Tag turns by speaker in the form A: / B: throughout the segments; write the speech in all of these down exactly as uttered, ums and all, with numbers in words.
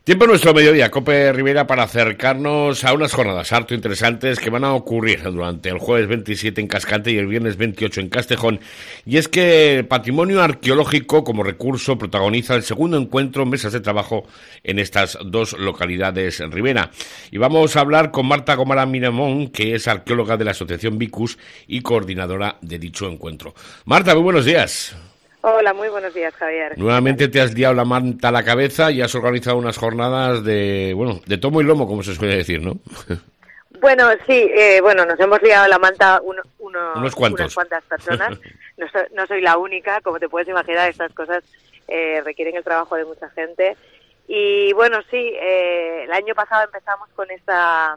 A: Tiempo en nuestro mediodía, COPE Rivera, para acercarnos a unas jornadas harto interesantes que van a ocurrir durante el jueves veintisiete en Cascante y el viernes veintiocho en Castejón. Y es que el patrimonio arqueológico como recurso protagoniza el segundo encuentro Mesas de Trabajo en estas dos localidades en Rivera. Y vamos a hablar con Marta Gomara Miramón, que es arqueóloga de la Asociación Vicus y coordinadora de dicho encuentro. Marta, muy buenos días.
B: Hola, muy buenos días, Javier.
A: Nuevamente te has liado la manta a la cabeza y has organizado unas jornadas de, bueno, de tomo y lomo, como se suele decir, ¿no?
B: Bueno, sí, eh, bueno, nos hemos liado la manta uno, uno,
A: unos cuantos.
B: unas cuantas personas. No, so, no soy la única, como te puedes imaginar, estas cosas eh, requieren el trabajo de mucha gente. Y bueno, sí, eh, el año pasado empezamos con esta...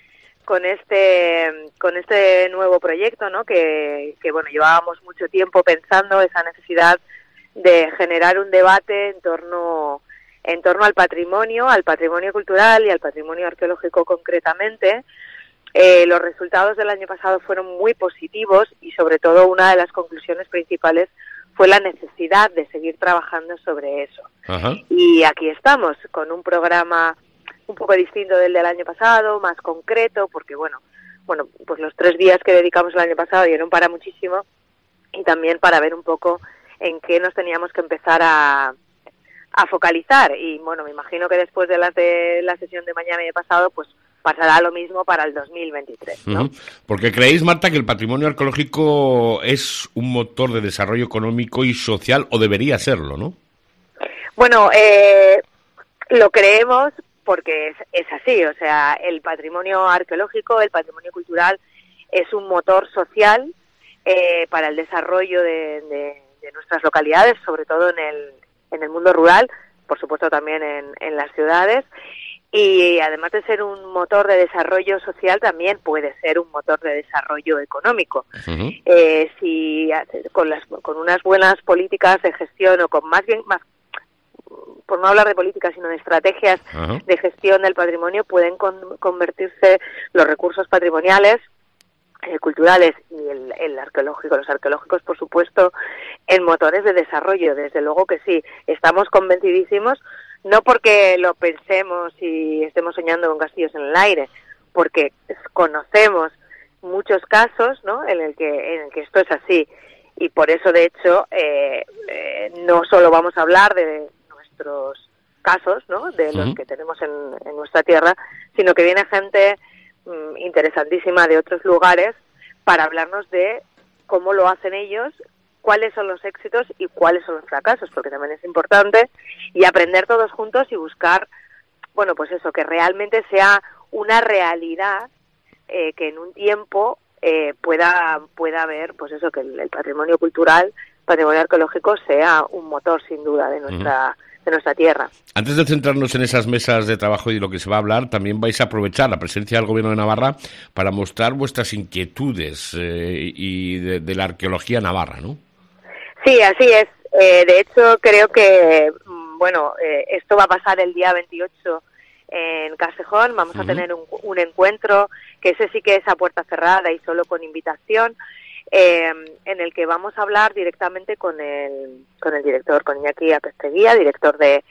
B: con este con este nuevo proyecto, ¿no? Que, que bueno, llevábamos mucho tiempo pensando esa necesidad de generar un debate en torno en torno al patrimonio, al patrimonio cultural y al patrimonio arqueológico concretamente. Eh, los resultados del año pasado fueron muy positivos y sobre todo una de las conclusiones principales fue la necesidad de seguir trabajando sobre eso.
A: Ajá.
B: Y aquí estamos con un programa un poco distinto del del año pasado, más concreto, porque bueno, bueno, pues los tres días que dedicamos el año pasado dieron para muchísimo y también para ver un poco en qué nos teníamos que empezar a, a focalizar. Y bueno, me imagino que después de la, de la sesión de mañana y de pasado, pues pasará lo mismo para el dos mil veintitrés, ¿no?
A: Uh-huh. Porque creéis, Marta, que el patrimonio arqueológico es un motor de desarrollo económico y social, o debería serlo, ¿no?
B: Bueno, eh, lo creemos porque es, es así, o sea, el patrimonio arqueológico, el patrimonio cultural es un motor social eh, para el desarrollo de, de, de nuestras localidades, sobre todo en el, en el mundo rural, por supuesto también en, en las ciudades, y además de ser un motor de desarrollo social, también puede ser un motor de desarrollo económico. Uh-huh. Eh, si con, las, con unas buenas políticas de gestión o con más bien más por no hablar de política, sino de estrategias uh-huh. de gestión del patrimonio, pueden con, convertirse los recursos patrimoniales, eh, culturales y el, el arqueológico, los arqueológicos, por supuesto, en motores de desarrollo. Desde luego que sí, estamos convencidísimos, no porque lo pensemos y estemos soñando con castillos en el aire, porque conocemos muchos casos, ¿no?, en el que en el que esto es así. Y por eso, de hecho, eh, eh, no solo vamos a hablar de nuestros casos, ¿no?, de los que tenemos en, en nuestra tierra, sino que viene gente mmm, interesantísima de otros lugares para hablarnos de cómo lo hacen ellos, cuáles son los éxitos y cuáles son los fracasos, porque también es importante, y aprender todos juntos y buscar, bueno, pues eso, que realmente sea una realidad eh, que en un tiempo eh, pueda pueda haber, pues eso, que el, el patrimonio cultural, patrimonio arqueológico sea un motor, sin duda, de nuestra uh-huh. de nuestra tierra.
A: Antes de centrarnos en esas mesas de trabajo y de lo que se va a hablar, también vais a aprovechar la presencia del Gobierno de Navarra para mostrar vuestras inquietudes eh, y de, de la arqueología navarra, ¿no?
B: Sí, así es. Eh, de hecho, creo que, bueno, eh, esto va a pasar el día veintiocho en Castejón. Vamos uh-huh. a tener un, un encuentro, que ese sí que es a puerta cerrada y solo con invitación, Eh, en el que vamos a hablar directamente con el con el director, con Iñaki Apesteguía, director de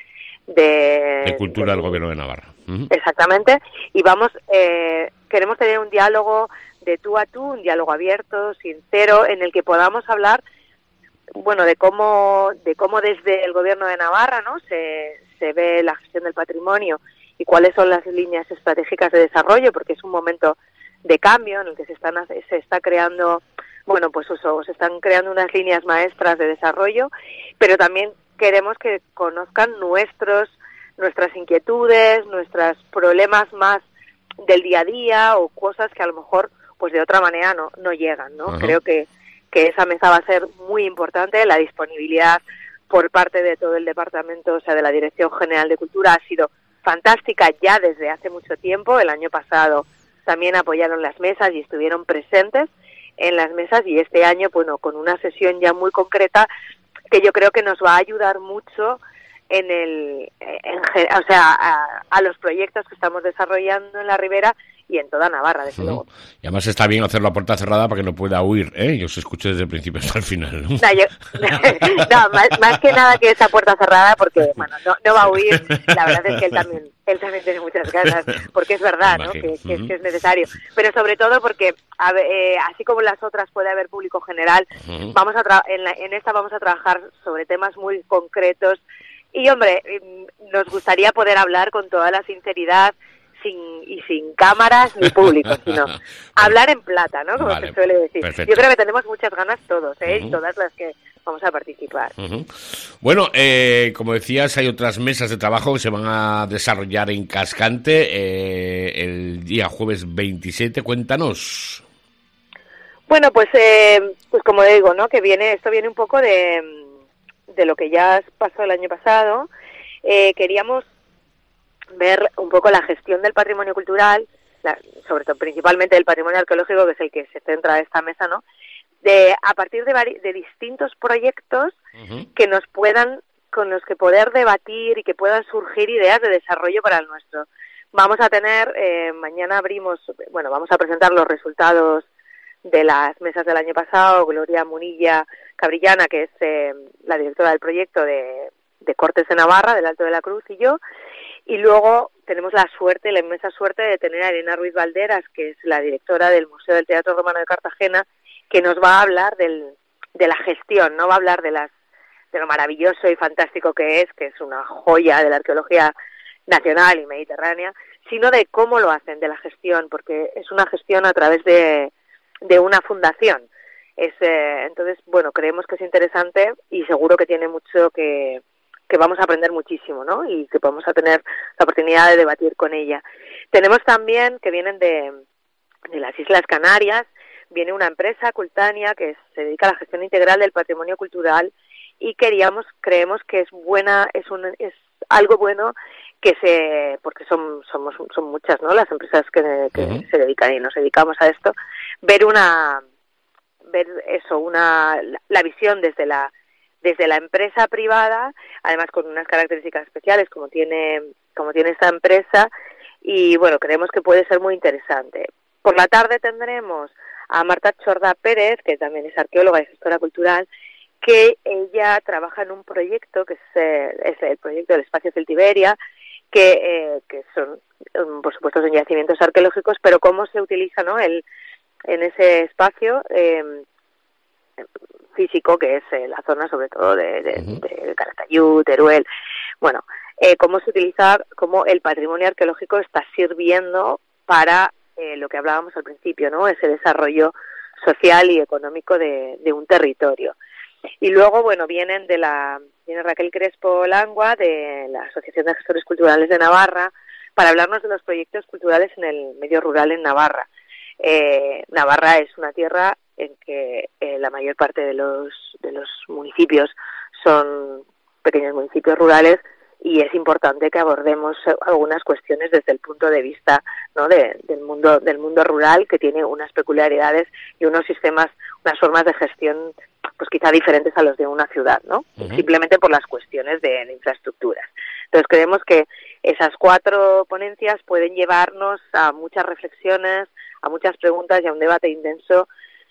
B: de,
A: de Cultura de, del Gobierno de Navarra. Uh-huh.
B: Exactamente, y vamos eh, queremos tener un diálogo de tú a tú, un diálogo abierto, sincero, en el que podamos hablar, bueno, de cómo de cómo desde el Gobierno de Navarra, ¿no?, se se ve la gestión del patrimonio y cuáles son las líneas estratégicas de desarrollo, porque es un momento de cambio en el que se están se está creando Bueno, pues eso, se están creando unas líneas maestras de desarrollo, pero también queremos que conozcan nuestros, nuestras inquietudes, nuestros problemas más del día a día o cosas que a lo mejor, pues de otra manera no, no llegan, ¿no? Uh-huh. Creo que, que esa mesa va a ser muy importante. La disponibilidad por parte de todo el departamento, o sea, de la Dirección General de Cultura, ha sido fantástica ya desde hace mucho tiempo. El año pasado también apoyaron las mesas y estuvieron presentes en las mesas, y este año, bueno, con una sesión ya muy concreta que yo creo que nos va a ayudar mucho en el, en, o sea, a, a los proyectos que estamos desarrollando en la Ribera y en toda Navarra, desde uh-huh. luego.
A: Y además está bien hacerlo a puerta cerrada para que no pueda huir, ¿eh? Yo os escucho desde el principio hasta el final, ¿no?
B: No, yo, no más, más que nada que esa puerta cerrada, porque, bueno, no, no va a huir. La verdad es que él también, él también tiene muchas ganas, porque es verdad, ¿no? Que, que, uh-huh. que es necesario. Pero sobre todo porque, a ver, eh, así como en las otras puede haber público general, uh-huh. vamos a tra- en, la, en esta vamos a trabajar sobre temas muy concretos. Y, hombre, nos gustaría poder hablar con toda la sinceridad, sin y sin cámaras ni público, sino bueno, hablar en plata, ¿no? Como vale, se suele decir. Perfecto. Yo creo que tenemos muchas ganas todos, ¿eh? Uh-huh. Y todas las que vamos a participar.
A: Uh-huh. Bueno, eh, como decías, hay otras mesas de trabajo que se van a desarrollar en Cascante eh, el día jueves veintisiete. Cuéntanos.
B: Bueno, pues eh, pues como digo, ¿no? Que viene esto viene un poco de, de lo que ya pasó el año pasado. Eh, queríamos ver un poco la gestión del patrimonio cultural, la, sobre todo principalmente del patrimonio arqueológico, que es el que se centra esta mesa, ¿no? De a partir de, vari- de distintos proyectos uh-huh. que nos puedan, con los que poder debatir y que puedan surgir ideas de desarrollo para el nuestro. Vamos a tener, eh, mañana abrimos, bueno, vamos a presentar los resultados de las mesas del año pasado. Gloria Munilla Cabrillana, que es eh, la directora del proyecto de, de Cortes de Navarra, del Alto de la Cruz, y yo. Y luego tenemos la suerte, la inmensa suerte de tener a Elena Ruiz Valderas, que es la directora del Museo del Teatro Romano de Cartagena, que nos va a hablar del, de la gestión, no va a hablar de las de lo maravilloso y fantástico que es, que es una joya de la arqueología nacional y mediterránea, sino de cómo lo hacen, de la gestión, porque es una gestión a través de, de una fundación. Es, eh, entonces, bueno, creemos que es interesante y seguro que tiene mucho que... que vamos a aprender muchísimo, ¿no? Y que vamos a tener la oportunidad de debatir con ella. Tenemos también, que vienen de, de las Islas Canarias, viene una empresa, Cultania, que se dedica a la gestión integral del patrimonio cultural, y queríamos, creemos que es buena, es un, es algo bueno que se, porque son, somos, son muchas, ¿no? Las empresas que, que uh-huh. se dedican y nos dedicamos a esto, ver una, ver eso, una, la visión desde la desde la empresa privada, además con unas características especiales como tiene como tiene esta empresa, y bueno, creemos que puede ser muy interesante. Por la tarde tendremos a Marta Chordá Pérez, que también es arqueóloga y gestora cultural, que ella trabaja en un proyecto que es, eh, es el proyecto del Espacio Celtiberia, que eh, que son, por supuesto, son yacimientos arqueológicos, pero cómo se utiliza, ¿no? el en ese espacio eh, físico, que es eh, la zona sobre todo de, de, uh-huh. de Calatayud, Teruel, bueno, eh, cómo se utiliza, cómo el patrimonio arqueológico está sirviendo para eh, lo que hablábamos al principio, ¿no? Ese desarrollo social y económico de, de un territorio. Y luego, bueno, vienen de la, viene Raquel Crespo Langua, de la Asociación de Gestores Culturales de Navarra, para hablarnos de los proyectos culturales en el medio rural en Navarra. Eh, Navarra es una tierra en que eh, la mayor parte de los de los municipios son pequeños municipios rurales, y es importante que abordemos algunas cuestiones desde el punto de vista, ¿no? de, del mundo del mundo rural, que tiene unas peculiaridades y unos sistemas, unas formas de gestión, pues quizá diferentes a los de una ciudad, ¿no? Uh-huh. Simplemente por las cuestiones de, de infraestructuras. Entonces creemos que esas cuatro ponencias pueden llevarnos a muchas reflexiones, a muchas preguntas y a un debate intenso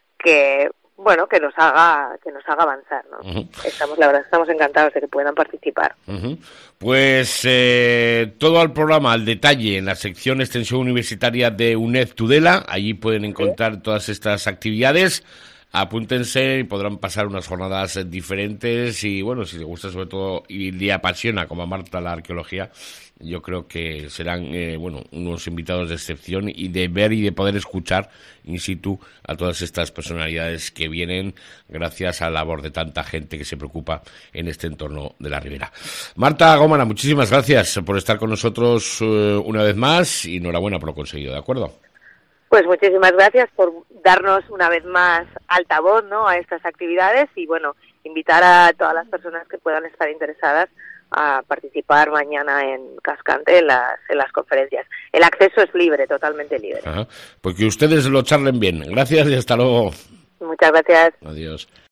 B: que, bueno, que nos haga que nos haga avanzar, ¿no? Uh-huh. Estamos, la verdad, estamos encantados de que puedan participar.
A: Uh-huh. Pues eh, todo el programa al detalle en la sección Extensión Universitaria de UNED Tudela. Allí pueden encontrar ¿sí? todas estas actividades. Apúntense y podrán pasar unas jornadas diferentes, y bueno, si les gusta sobre todo y le apasiona como a Marta la arqueología, yo creo que serán eh, bueno unos invitados de excepción, y de ver y de poder escuchar in situ a todas estas personalidades que vienen gracias a la labor de tanta gente que se preocupa en este entorno de la Ribera. Marta Gómara, muchísimas gracias por estar con nosotros eh, una vez más, y enhorabuena por lo conseguido, ¿de acuerdo?
B: Pues muchísimas gracias por darnos una vez más altavoz, ¿no? a estas actividades, y bueno, invitar a todas las personas que puedan estar interesadas a participar mañana en Cascante en las, en las conferencias. El acceso es libre, totalmente libre.
A: Ajá. Pues que ustedes lo charlen bien. Gracias y hasta luego.
B: Muchas gracias.
A: Adiós.